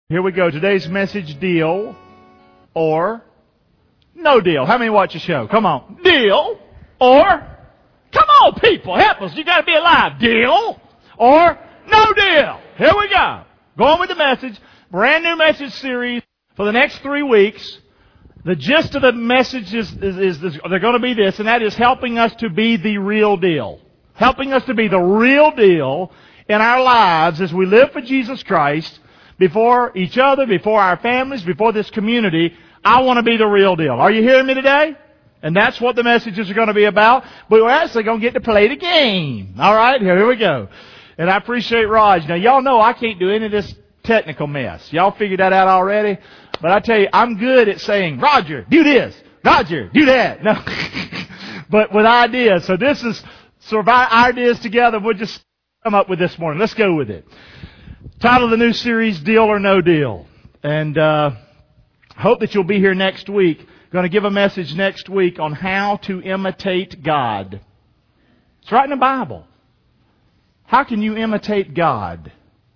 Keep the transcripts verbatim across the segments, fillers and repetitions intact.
Here we go. Today's message, deal or no deal. How many watch the show? Come on. Deal or, come on people, help us. You got to be alive. Deal or no deal. Here we go. Going with the message. Brand new message series for the next three weeks. The gist of the message is, is, is this, they're going to be this, and that is helping us to be the real deal. Helping us to be the real deal in our lives as we live for Jesus Christ. Before each other, before our families, before this community, I want to be the real deal. Are you hearing me today? And that's what the messages are going to be about. But we're actually going to get to play the game. All right, here we go. And I appreciate Raj. Now, y'all know I can't do any of this technical mess. Y'all figured that out already? But I tell you, I'm good at saying, Roger, do this. Roger, do that. No. But with ideas. So this is sort of our ideas together. We'll just come up with this morning. Let's go with it. Title of the new series, Deal or No Deal. And uh hope that you'll be here next week. Going to give a message next week on how to imitate God. It's right in the Bible. How can you imitate God?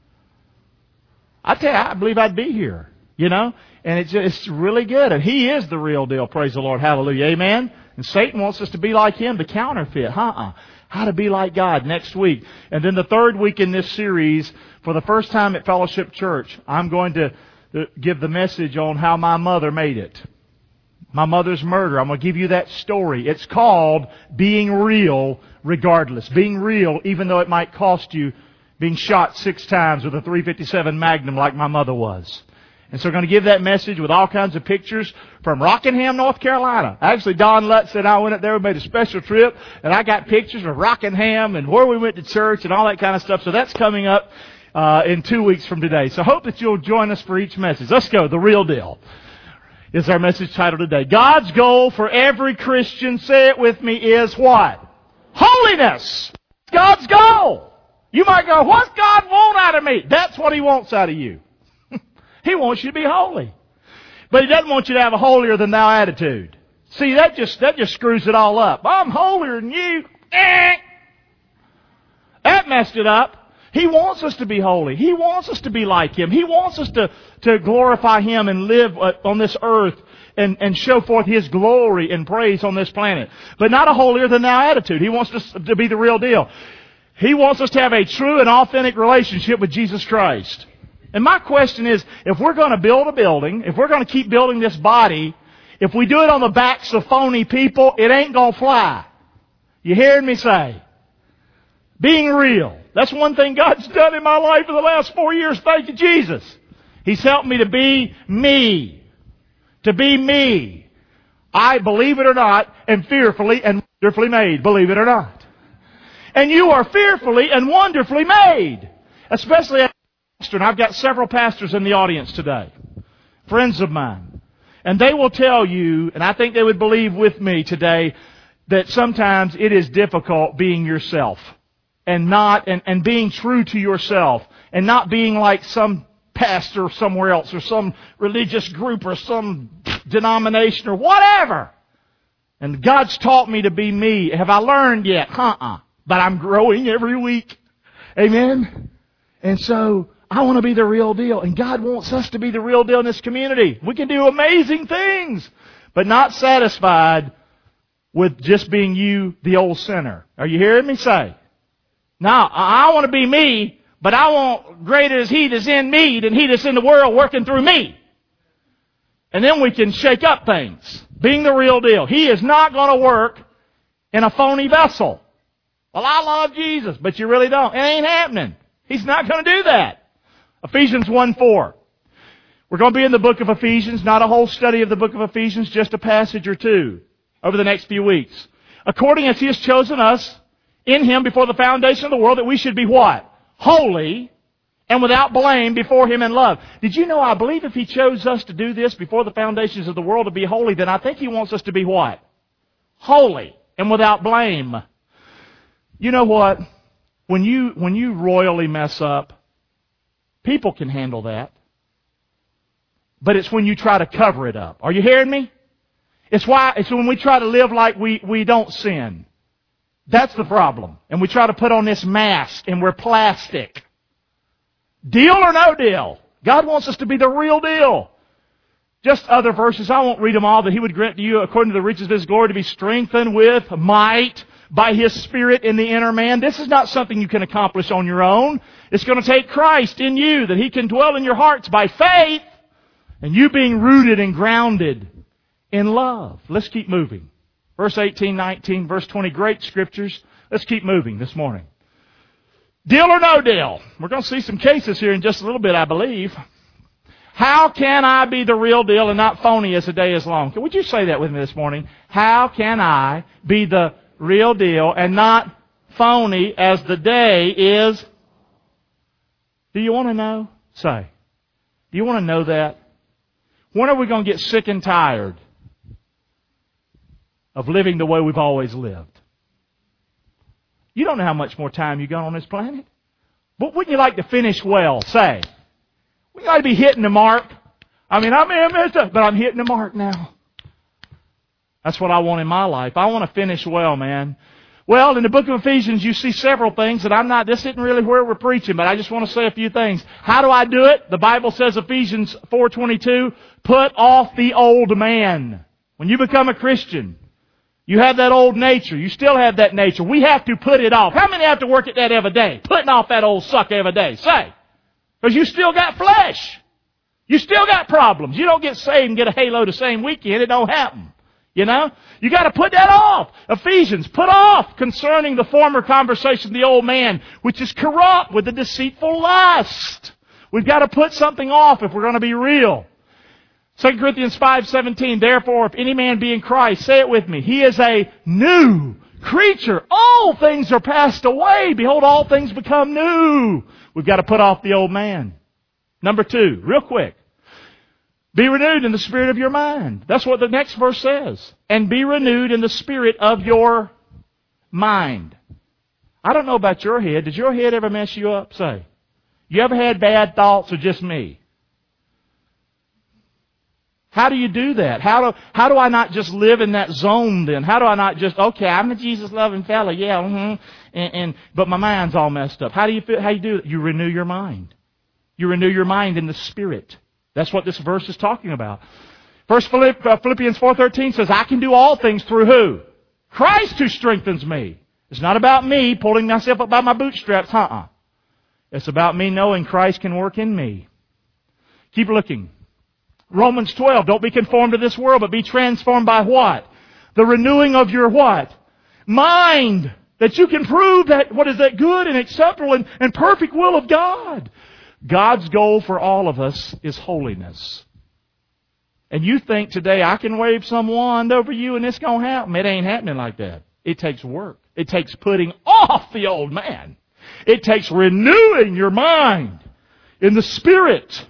I tell you, I believe I'd be here. You know? And it's, it's really good. And He is the real deal. Praise the Lord. Hallelujah. Amen? And Satan wants us to be like him, to counterfeit. Uh-uh. How to be like God next week. And then the third week in this series, for the first time at Fellowship Church, I'm going to give the message on how my mother made it. My mother's murder. I'm going to give you that story. It's called Being Real Regardless. Being real even though it might cost you being shot six times with a three fifty-seven Magnum like my mother was. And so we're going to give that message with all kinds of pictures from Rockingham, North Carolina. Actually, Don Lutz and I went up there. We made a special trip. And I got pictures of Rockingham and where we went to church and all that kind of stuff. So that's coming up uh, in two weeks from today. So I hope that you'll join us for each message. Let's go. The real deal is our message title today. God's goal for every Christian, say it with me, is what? Holiness. God's goal. You might go, what's God want out of me? That's what He wants out of you. He wants you to be holy. But He doesn't want you to have a holier than thou attitude. See, that just that just screws it all up. I'm holier than you. Eh. That messed it up. He wants us to be holy. He wants us to be like Him. He wants us to, to glorify Him and live on this earth and, and show forth His glory and praise on this planet. But not a holier than thou attitude. He wants us to be the real deal. He wants us to have a true and authentic relationship with Jesus Christ. And my question is, if we're going to build a building, if we're going to keep building this body, if we do it on the backs of phony people, it ain't going to fly. You hearing me say? Being real. That's one thing God's done in my life for the last four years. Thank you, Jesus. He's helped me to be me. To be me. I, believe it or not, am fearfully and wonderfully made. Believe it or not. And you are fearfully and wonderfully made. Especially as and I've got several pastors in the audience today, friends of mine, and they will tell you, and I think they would believe with me today, that sometimes it is difficult being yourself and not and, and being true to yourself and not being like some pastor somewhere else or some religious group or some denomination or whatever. And God's taught me to be me. Have I learned yet? Uh-uh. But I'm growing every week. Amen? And so I want to be the real deal. And God wants us to be the real deal in this community. We can do amazing things, but not satisfied with just being you, the old sinner. Are you hearing me say? Now, I want to be me, but I want greater is He that's in me than he that's in the world working through me. And then we can shake up things. Being the real deal. He is not going to work in a phony vessel. Well, I love Jesus, but you really don't. It ain't happening. He's not going to do that. Ephesians one four. We're going to be in the book of Ephesians, not a whole study of the book of Ephesians, just a passage or two over the next few weeks. According as He has chosen us in Him before the foundation of the world, that we should be what? Holy and without blame before Him in love. Did you know, I believe if He chose us to do this before the foundations of the world to be holy, then I think He wants us to be what? Holy and without blame. You know what? When you, when you royally mess up, people can handle that. But it's when you try to cover it up. Are you hearing me? It's why, it's when we try to live like we, we don't sin. That's the problem. And we try to put on this mask and we're plastic. Deal or no deal? God wants us to be the real deal. Just other verses, I won't read them all, that He would grant to you, according to the riches of His glory, to be strengthened with might by His Spirit in the inner man. This is not something you can accomplish on your own. It's going to take Christ in you, that He can dwell in your hearts by faith, and you being rooted and grounded in love. Let's keep moving. Verse eighteen, nineteen, verse twenty, great scriptures. Let's keep moving this morning. Deal or no deal? We're going to see some cases here in just a little bit, I believe. How can I be the real deal and not phony as the day is long? Would you say that with me this morning? How can I be the real deal and not phony as the day is? Do you want to know? Say. Do you want to know that? When are we going to get sick and tired of living the way we've always lived? You don't know how much more time you got on this planet. But wouldn't you like to finish well? Say. We got to be hitting the mark. I mean, I'm in this, but I'm hitting the mark now. That's what I want in my life. I want to finish well, man. Well, in the book of Ephesians, you see several things that I'm not, this isn't really where we're preaching, but I just want to say a few things. How do I do it? The Bible says, Ephesians four twenty-two, put off the old man. When you become a Christian, you have that old nature. You still have that nature. We have to put it off. How many have to work at that every day? Putting off that old suck every day. Say. Because you still got flesh. You still got problems. You don't get saved and get a halo the same weekend. It don't happen. You know? You got to put that off. Ephesians, put off concerning the former conversation of the old man, which is corrupt with the deceitful lust. We've got to put something off if we're going to be real. Second Corinthians five seventeen, therefore, if any man be in Christ, say it with me, he is a new creature. All things are passed away. Behold, all things become new. We've got to put off the old man. Number two, real quick. Be renewed in the spirit of your mind. That's what the next verse says. And be renewed in the spirit of your mind. I don't know about your head. Did your head ever mess you up? Say. You ever had bad thoughts or just me? How do you do that? How do, how do I not just live in that zone then? How do I not just, okay, I'm a Jesus-loving fella, yeah, mm-hmm, and, and, but my mind's all messed up. How do you feel, how do you do it? You renew your mind. You renew your mind in the Spirit. That's what this verse is talking about. First Philippians four thirteen says, I can do all things through who? Christ who strengthens me. It's not about me pulling myself up by my bootstraps. Uh-uh. It's about me knowing Christ can work in me. Keep looking. Romans twelve, don't be conformed to this world, but be transformed by what? The renewing of your what? Mind. That you can prove that, what is that good and acceptable and, and perfect will of God. God's goal for all of us is holiness. And you think today, I can wave some wand over you and it's going to happen. It ain't happening like that. It takes work. It takes putting off the old man. It takes renewing your mind in the Spirit.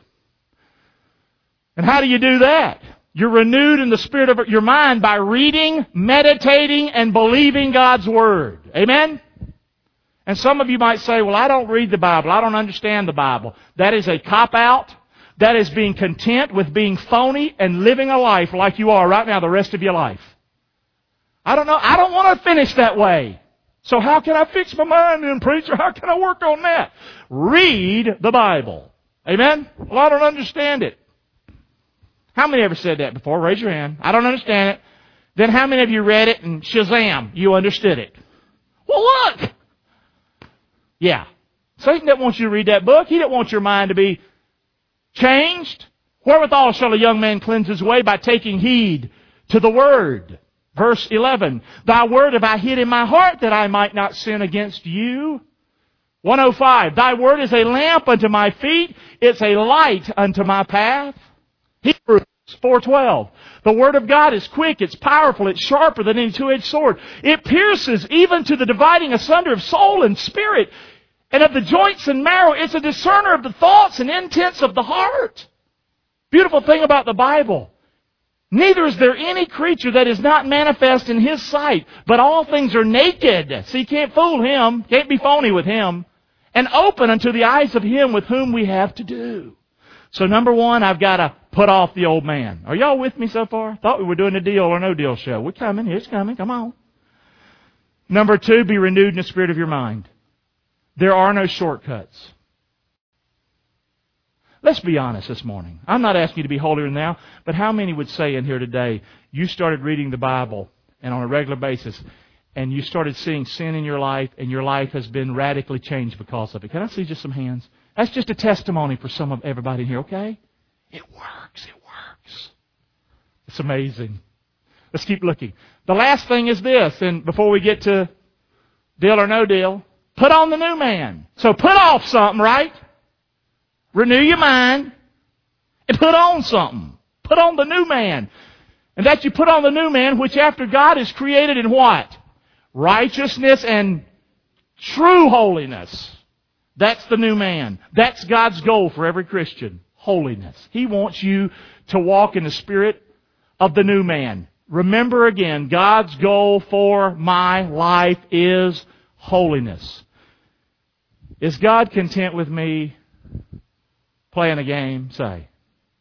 And how do you do that? You're renewed in the spirit of your mind by reading, meditating, and believing God's Word. Amen? And some of you might say, well, I don't read the Bible. I don't understand the Bible. That is a cop-out. That is being content with being phony and living a life like you are right now the rest of your life. I don't know. I don't want to finish that way. So how can I fix my mind then, preacher? How can I work on that? Read the Bible. Amen? Well, I don't understand it. How many ever said that before? Raise your hand. I don't understand it. Then how many of you read it and shazam, you understood it? Well, look! Yeah. Satan didn't want you to read that book. He didn't want your mind to be changed. Wherewithal shall a young man cleanse his way? By taking heed to the Word. Verse eleven. Thy word have I hid in my heart that I might not sin against you. one oh five. Thy word is a lamp unto my feet. It's a light unto my path. Hebrews four twelve. The Word of God is quick, it's powerful, it's sharper than any two-edged sword. It pierces even to the dividing asunder of soul and spirit, and of the joints and marrow. It's a discerner of the thoughts and intents of the heart. Beautiful thing about the Bible. Neither is there any creature that is not manifest in His sight, but all things are naked. So you can't fool Him, can't be phony with Him, and open unto the eyes of Him with whom we have to do. So number one, I've got to put off the old man. Are y'all with me so far? Thought we were doing a deal or no deal show. We're coming. It's coming. Come on. Number two, be renewed in the spirit of your mind. There are no shortcuts. Let's be honest this morning. I'm not asking you to be holier than thou, but how many would say in here today, you started reading the Bible and on a regular basis, and you started seeing sin in your life, and your life has been radically changed because of it? Can I see just some hands? That's just a testimony for some of everybody in here, okay? It works. It works. It's amazing. Let's keep looking. The last thing is this, and before we get to deal or no deal, put on the new man. So put off something, right? Renew your mind and put on something. Put on the new man. And that you put on the new man, which after God is created in what? Righteousness and true holiness. That's the new man. That's God's goal for every Christian. Holiness. He wants you to walk in the spirit of the new man. Remember again, God's goal for my life is holiness. Is God content with me playing a game? Say.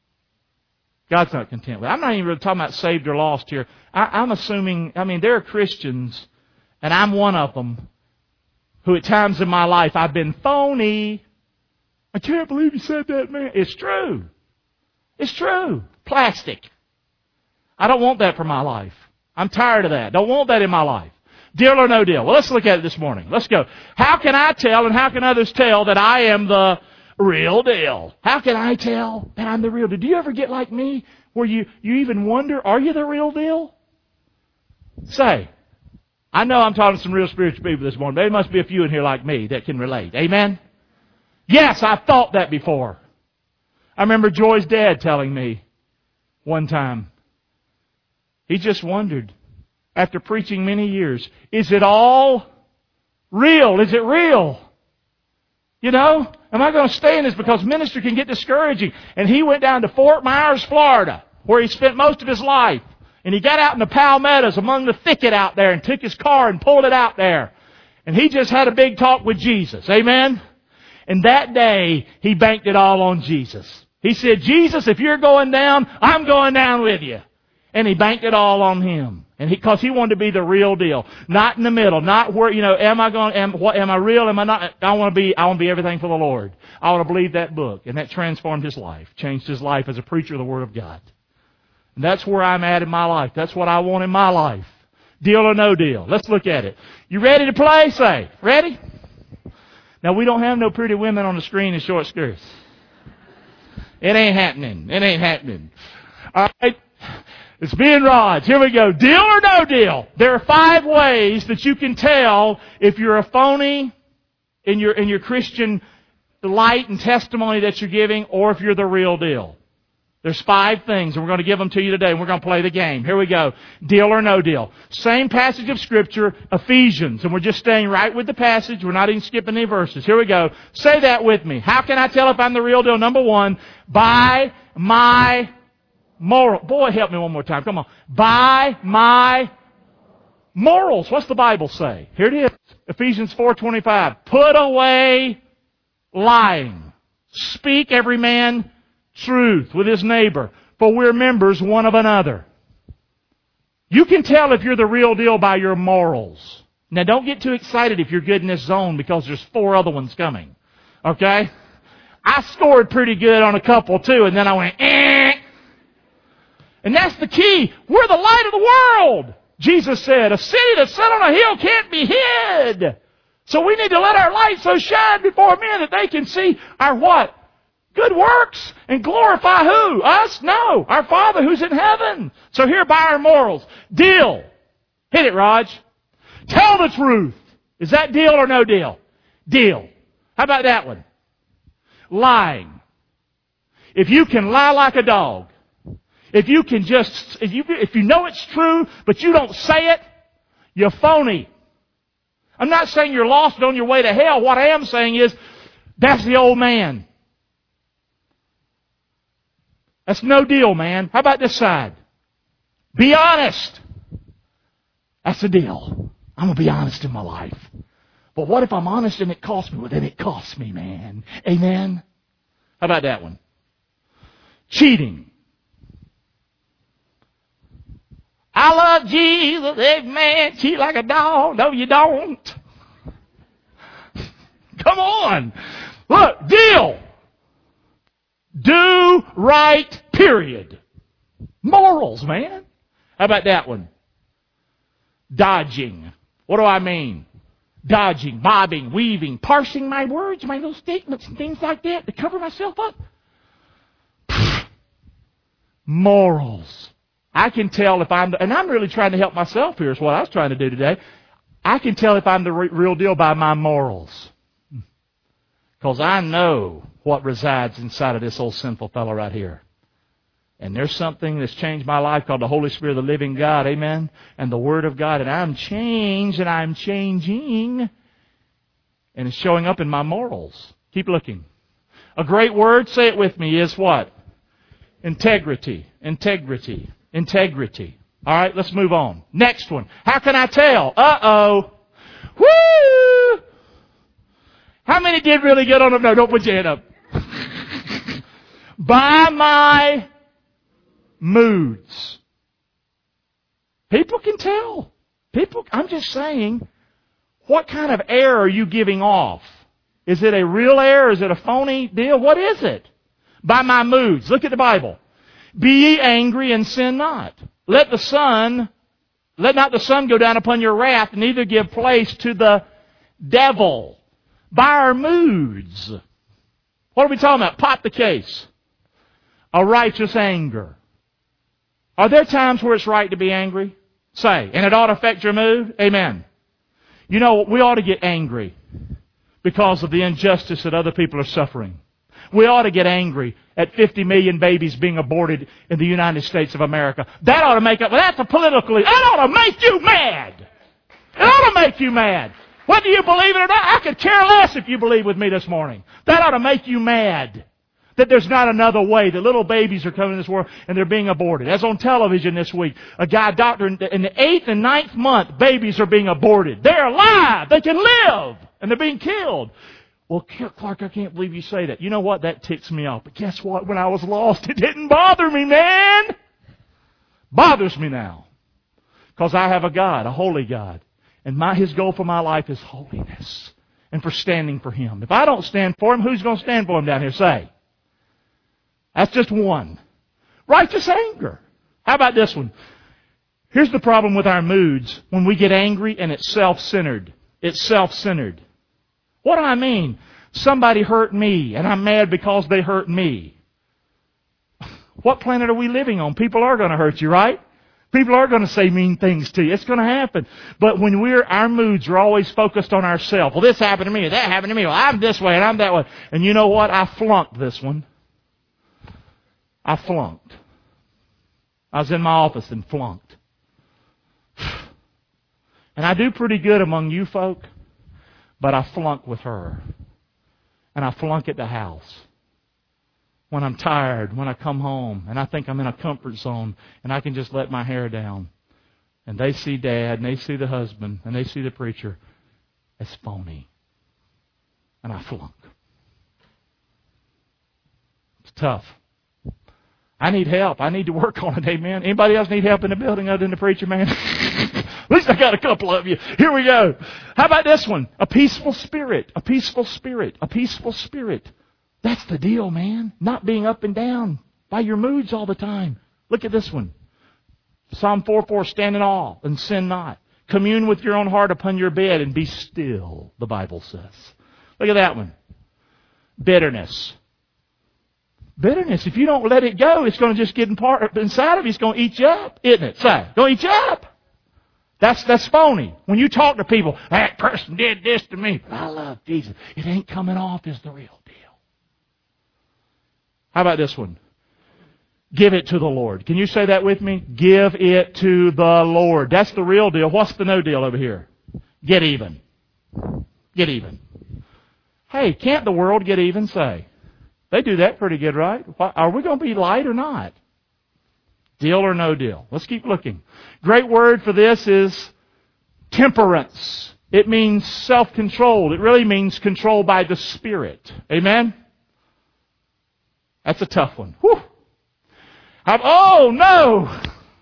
God's not content with it. I'm not even really talking about saved or lost here. I, I'm assuming, I mean, there are Christians, and I'm one of them, who at times in my life I've been phony. I can't believe you said that, man. It's true. It's true. Plastic. I don't want that for my life. I'm tired of that. Don't want that in my life. Deal or no deal? Well, let's look at it this morning. Let's go. How can I tell and how can others tell that I am the real deal? How can I tell that I'm the real deal? Do you ever get like me where you, you even wonder, are you the real deal? Say. I know I'm talking to some real spiritual people this morning. There must be a few in here like me that can relate. Amen? Yes, I've thought that before. I remember Joy's dad telling me one time, he just wondered, after preaching many years, is it all real? Is it real? You know, am I going to stay in this? Because ministry can get discouraging. And he went down to Fort Myers, Florida, where he spent most of his life. And he got out in the palmettos among the thicket out there and took his car and pulled it out there. And he just had a big talk with Jesus. Amen? And that day, he banked it all on Jesus. He said, Jesus, if you're going down, I'm going down with you. And he banked it all on Him. And because he, he wanted to be the real deal. Not in the middle. Not where, you know, am I going, am, what, am I real? Am I not? I want to be, I want to be everything for the Lord. I want to believe that book. And that transformed his life. Changed his life as a preacher of the Word of God. And that's where I'm at in my life. That's what I want in my life. Deal or no deal. Let's look at it. You ready to play? Say. Ready? Now, we don't have no pretty women on the screen in short skirts. It ain't happening. It ain't happening. All right. It's being rods. Here we go. Deal or no deal? There are five ways that you can tell if you're a phony in your, in your Christian light and testimony that you're giving, or if you're the real deal. There's five things, and we're going to give them to you today, and we're going to play the game. Here we go. Deal or no deal. Same passage of Scripture, Ephesians, and we're just staying right with the passage. We're not even skipping any verses. Here we go. Say that with me. How can I tell if I'm the real deal? Number one, by my moral. Boy, help me one more time. Come on. By my morals. What's the Bible say? Here it is. Ephesians four twenty-five. Put away lying. Speak every man truth with his neighbor, for we're members one of another. You can tell if you're the real deal by your morals. Now, don't get too excited if you're good in this zone, because there's four other ones coming. Okay? I scored pretty good on a couple too, and then I went, eh. And that's the key. We're the light of the world. Jesus said, a city that's set on a hill can't be hid. So we need to let our light so shine before men that they can see our what? Good works, and glorify who? Us? No. Our Father who's in heaven. So here by our morals. Deal. Hit it, Raj. Tell the truth. Is that deal or no deal? Deal. How about that one? Lying. If you can lie like a dog, if you can just, if you, if you know it's true, but you don't say it, you're phony. I'm not saying you're lost and on your way to hell. What I am saying is, that's the old man. That's no deal, man. How about this side? Be honest. That's the deal. I'm going to be honest in my life. But what if I'm honest and it costs me? Well, then it costs me, man. Amen? How about that one? Cheating. I love Jesus. Amen. Cheat like a dog. No, you don't. Come on. Look, deal. Do right, period. Morals, man. How about that one? Dodging. What do I mean? Dodging, bobbing, weaving, parsing my words, my little statements and things like that to cover myself up. Morals. I can tell if I'm, the, and I'm really trying to help myself here is what I was trying to do today. I can tell if I'm the re- real deal by my morals. Because I know what resides inside of this old sinful fellow right here. And there's something that's changed my life called the Holy Spirit of the living God. Amen? And the Word of God. And I'm changed and I'm changing. And it's showing up in my morals. Keep looking. A great word, say it with me, is what? Integrity. Integrity. Integrity. All right, let's move on. Next one. How can I tell? Uh-oh. Woo! How many did really get on them? No, don't put your hand up. By my moods. People can tell. People, I'm just saying, what kind of air are you giving off? Is it a real air? Is it a phony deal? What is it? By my moods. Look at the Bible. Be ye angry and sin not. Let the sun, let not the sun go down upon your wrath, neither give place to the devil. By our moods. What are we talking about? Pop the case. A righteous anger. Are there times where it's right to be angry? Say. And it ought to affect your mood? Amen. You know, we ought to get angry because of the injustice that other people are suffering. We ought to get angry at fifty million babies being aborted in the United States of America. That ought to make up, well, that's a political, that ought to make you mad. It ought to make you mad. Whether you believe it or not, I could care less if you believe with me this morning. That ought to make you mad. That there's not another way. That little babies are coming in this world and they're being aborted. As on television this week, a guy, doctor, in the eighth and ninth month, babies are being aborted. They're alive. They can live. And they're being killed. Well, Clark, I can't believe you say that. You know what? That ticks me off. But guess what? When I was lost, it didn't bother me, man. Bothers me now. Because I have a God, a holy God. And my His goal for my life is holiness. And for standing for Him. If I don't stand for Him, who's going to stand for Him down here? Say. That's just one. Righteous anger. How about this one? Here's the problem with our moods. When we get angry and it's self-centered. It's self-centered. What do I mean? Somebody hurt me and I'm mad because they hurt me. What planet are we living on? People are going to hurt you, right? People are going to say mean things to you. It's going to happen. But when we're, our moods are always focused on ourselves. Well, this happened to me, or that happened to me. Well, I'm this way and I'm that way. And you know what? I flunked this one. I flunked. I was in my office and flunked. And I do pretty good among you folk, but I flunk with her. And I flunk at the house. When I'm tired, when I come home, and I think I'm in a comfort zone, and I can just let my hair down. And they see Dad, and they see the husband, and they see the preacher. It's phony. And I flunk. It's tough. I need help. I need to work on it, amen. Anybody else need help in the building other than the preacher, man? At least I got a couple of you. Here we go. How about this one? A peaceful spirit. A peaceful spirit. A peaceful spirit. That's the deal, man. Not being up and down by your moods all the time. Look at this one. Psalm four four, stand in awe and sin not. Commune with your own heart upon your bed and be still, the Bible says. Look at that one. Bitterness. Bitterness, if you don't let it go, it's going to just get in part, inside of you. It's going to eat you up, isn't it? Say, going to eat you up. That's, that's phony. When you talk to people, that person did this to me, but I love Jesus. It ain't coming off as the real deal. How about this one? Give it to the Lord. Can you say that with me? Give it to the Lord. That's the real deal. What's the no deal over here? Get even. Get even. Hey, can't the world get even? Say. They do that pretty good, right? Are we going to be light or not? Deal or no deal? Let's keep looking. Great word for this is temperance. It means self-controlled. It really means control by the Spirit. Amen? That's a tough one. Whew. I'm, oh, no!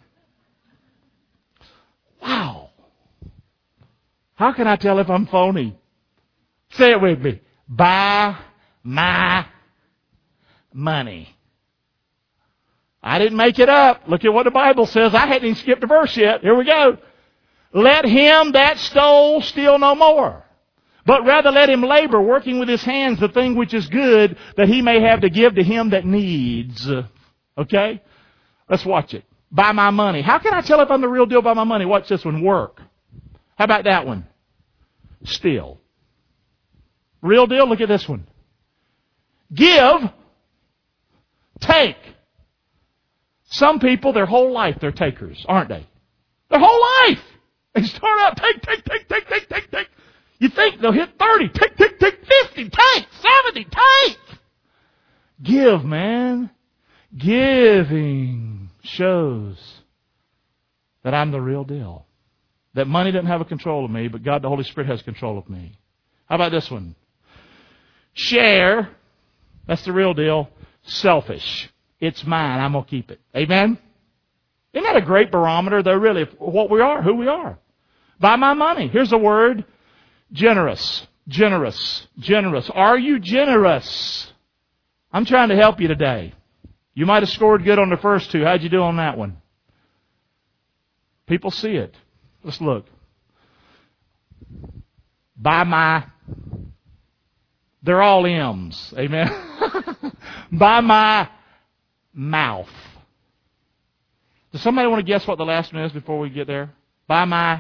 Wow. How can I tell if I'm phony? Say it with me. By my money. I didn't make it up. Look at what the Bible says. I hadn't even skipped a verse yet. Here we go. Let him that stole steal no more, but rather let him labor, working with his hands the thing which is good, that he may have to give to him that needs. Okay? Let's watch it. By my money. How can I tell if I'm the real deal by my money? Watch this one. Work. How about that one? Steal. Real deal? Look at this one. Give. Take. Some people, their whole life, they're takers, aren't they? Their whole life. They start out, take, take, take, take, take, take, take. You think they'll hit thirty, take, take, take, fifty, take, seventy, take. Give, man. Giving shows that I'm the real deal. That money doesn't have a control of me, but God, the Holy Spirit, has control of me. How about this one? Share. That's the real deal. Selfish. It's mine. I'm going to keep it. Amen? Isn't that a great barometer, though, really, of what we are, who we are? By my money. Here's the word. Generous. Generous. Generous. Are you generous? I'm trying to help you today. You might have scored good on the first two. How'd you do on that one? People see it. Let's look. By my... They're all M's. Amen? By my mouth. Does somebody want to guess what the last one is before we get there? By my...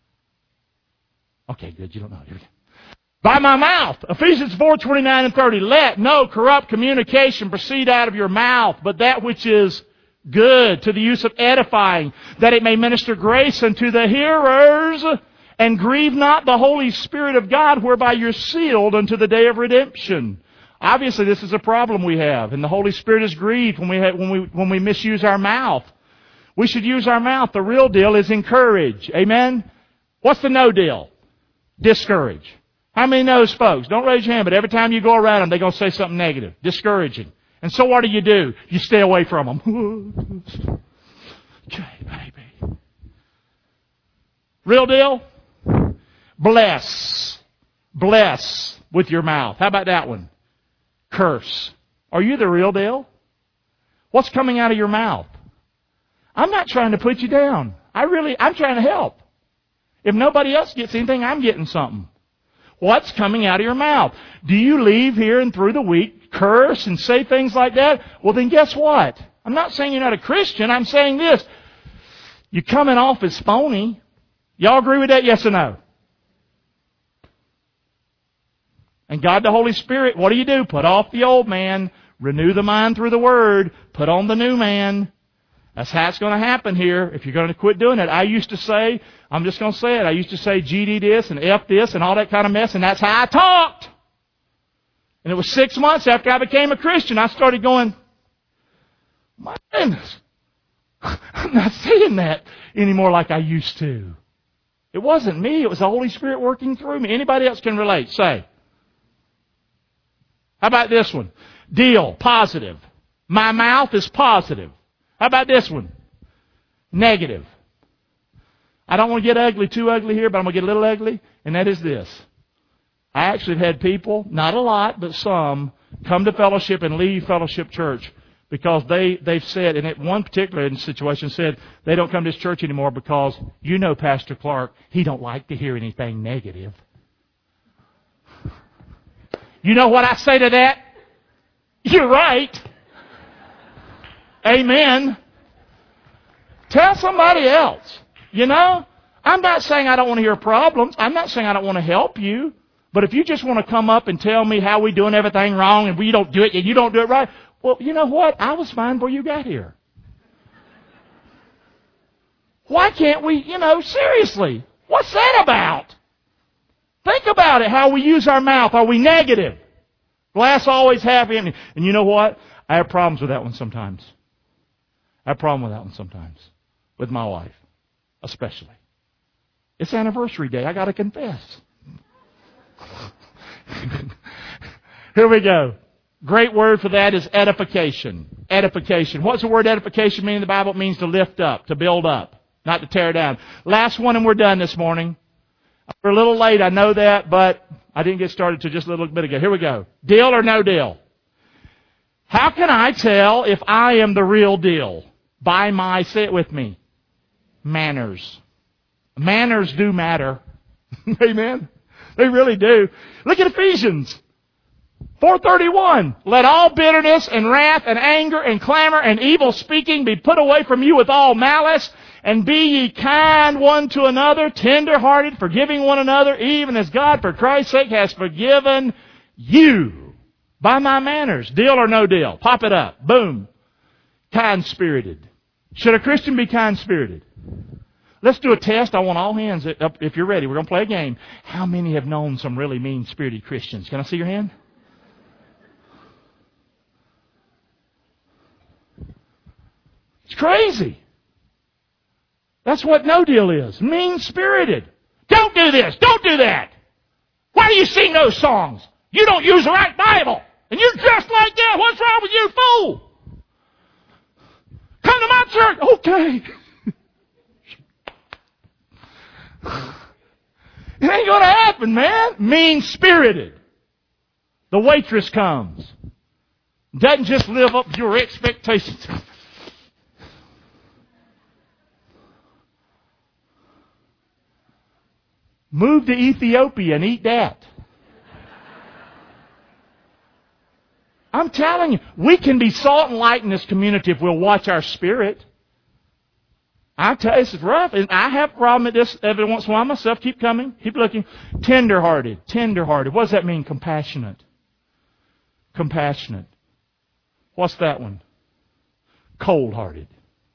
Okay, good. You don't know. Here we go. By my mouth. Ephesians four, twenty-nine and thirty. Let no corrupt communication proceed out of your mouth, but that which is good to the use of edifying, that it may minister grace unto the hearers, and grieve not the Holy Spirit of God, whereby you're sealed unto the day of redemption. Obviously, this is a problem we have, and the Holy Spirit is grieved when we have, when we when we misuse our mouth. We should use our mouth. The real deal is encourage. Amen? What's the no deal? Discourage. How many knows folks? Don't raise your hand, but every time you go around them, they're going to say something negative, discouraging. And so what do you do? You stay away from them. Okay, baby. Real deal? Bless. Bless with your mouth. How about that one? Curse. Are you the real deal? What's coming out of your mouth? I'm not trying to put you down. I really, I'm trying to help. If nobody else gets anything, I'm getting something. What's coming out of your mouth? Do you leave here and through the week curse and say things like that? Well, then guess what? I'm not saying you're not a Christian. I'm saying this. You're coming off as phony. Y'all agree with that? Yes or no? And God the Holy Spirit, what do you do? Put off the old man. Renew the mind through the Word. Put on the new man. That's how it's going to happen here if you're going to quit doing it. I used to say, I'm just going to say it, I used to say G D this and F this and all that kind of mess, and that's how I talked. And it was six months after I became a Christian, I started going, my goodness, I'm not saying that anymore like I used to. It wasn't me, it was the Holy Spirit working through me. Anybody else can relate? Say. How about this one? Deal, positive. My mouth is positive. How about this one? Negative. I don't want to get ugly, too ugly here, but I'm going to get a little ugly, and that is this. I actually have had people, not a lot, but some, come to fellowship and leave fellowship church because they, they've said, and at one particular situation said, they don't come to this church anymore because, you know Pastor Clark, he don't like to hear anything negative. You know what I say to that? You're right. Amen. Tell somebody else. You know, I'm not saying I don't want to hear problems. I'm not saying I don't want to help you. But if you just want to come up and tell me how we doing everything wrong and we don't do it and you don't do it right, well, you know what? I was fine before you got here. Why can't we, you know, seriously, what's that about? Think about it, how we use our mouth. Are we negative? Glass always half empty. And you know what? I have problems with that one sometimes. I have a problem with that one sometimes. With my wife, especially. It's anniversary day. I got to confess. Here we go. Great word for that is edification. Edification. What's the word edification mean in the Bible? It means to lift up, to build up, not to tear down. Last one and we're done this morning. We're a little late, I know that, but I didn't get started till just a little bit ago. Here we go. Deal or no deal? How can I tell if I am the real deal? By my, say it with me, manners. Manners do matter. Amen? They really do. Look at Ephesians four thirty-one. Let all bitterness and wrath and anger and clamor and evil speaking be put away from you with all malice. And be ye kind one to another, tender-hearted, forgiving one another, even as God for Christ's sake has forgiven you. By my manners. Deal or no deal? Pop it up. Boom. Kind-spirited. Should a Christian be kind-spirited? Let's do a test. I want all hands up if you're ready. We're going to play a game. How many have known some really mean-spirited Christians? Can I see your hand? It's crazy. That's what no deal is. Mean-spirited. Don't do this. Don't do that. Why do you sing those songs? You don't use the right Bible. And you're dressed like that. What's wrong with you, fool? Come to my church. Okay. It ain't going to happen, man. Mean-spirited. The waitress comes. Doesn't just live up to your expectations. Move to Ethiopia and eat that. I'm telling you, we can be salt and light in this community if we'll watch our spirit. I tell you, it's rough. And I have a problem with this every once in a while myself. Keep coming. Keep looking. Tender-hearted. Tender-hearted. What does that mean? Compassionate. Compassionate. What's that one? Cold-hearted.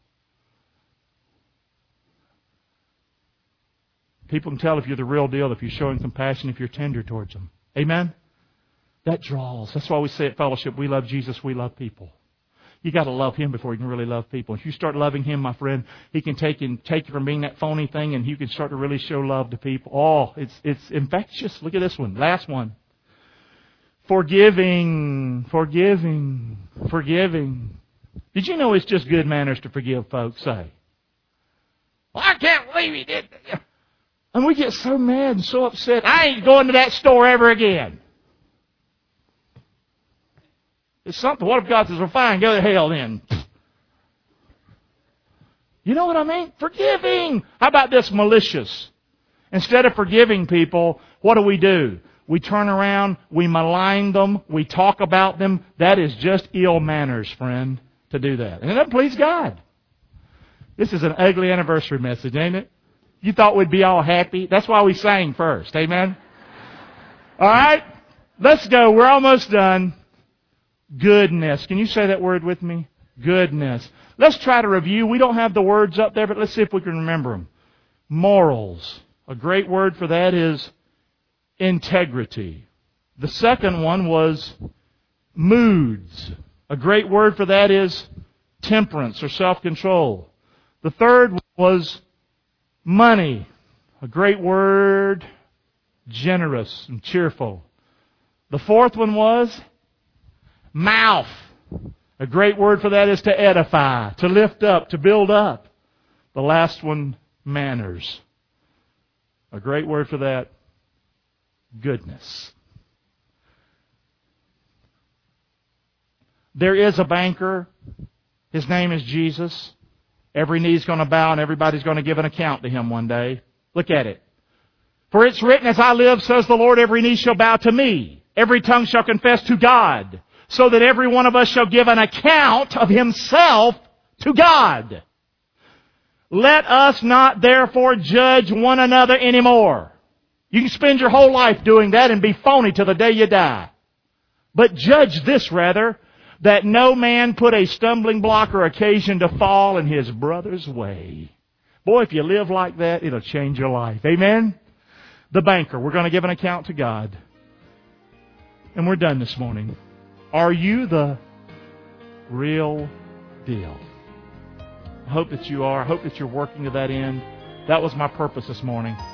People can tell if you're the real deal, if you're showing compassion, if you're tender towards them. Amen? That draws. That's why we say at Fellowship, we love Jesus, we love people. You got to love Him before you can really love people. If you start loving Him, my friend, He can take you, take you from being that phony thing, and you can start to really show love to people. Oh, it's it's infectious. Look at this one. Last one. Forgiving, forgiving, forgiving. Did you know it's just good manners to forgive folks? Say, well, I can't believe he did that. And we get so mad and so upset. I ain't going to that store ever again. It's something. What if God says, well, fine, go to hell then? You know what I mean? Forgiving. How about this? Malicious. Instead of forgiving people, what do we do? We turn around, we malign them, we talk about them. That is just ill manners, friend, to do that. And it doesn't please God. This is an ugly anniversary message, ain't it? You thought we'd be all happy? That's why we sang first. Amen? All right? Let's go. We're almost done. Goodness. Can you say that word with me? Goodness. Let's try to review. We don't have the words up there, but let's see if we can remember them. Morals. A great word for that is integrity. The second one was moods. A great word for that is temperance or self-control. The third was money. A great word, generous and cheerful. The fourth one was mouth. A great word for that is to edify, to lift up, to build up. The last one, manners. A great word for that, goodness. There is a banker. His name is Jesus. Every knee's going to bow and everybody's going to give an account to Him one day. Look at it. For it's written, as I live, says the Lord, every knee shall bow to me. Every tongue shall confess to God. So that every one of us shall give an account of himself to God. Let us not therefore judge one another anymore. You can spend your whole life doing that and be phony till the day you die. But judge this rather, that no man put a stumbling block or occasion to fall in his brother's way. Boy, if you live like that, it'll change your life. Amen? The banker. We're going to give an account to God. And we're done this morning. Are you the real deal? I hope that you are. I hope that you're working to that end. That was my purpose this morning.